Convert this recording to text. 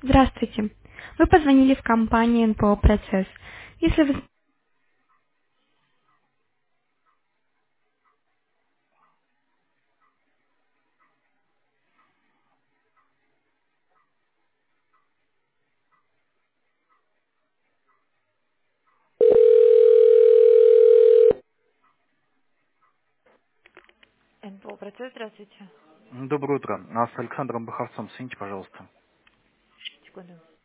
Здравствуйте. Вы позвонили в компанию НПО «Процесс». Если вы... НПО «Процесс», здравствуйте. Доброе утро. А с Александром Баховцом соедините, пожалуйста. Секунду.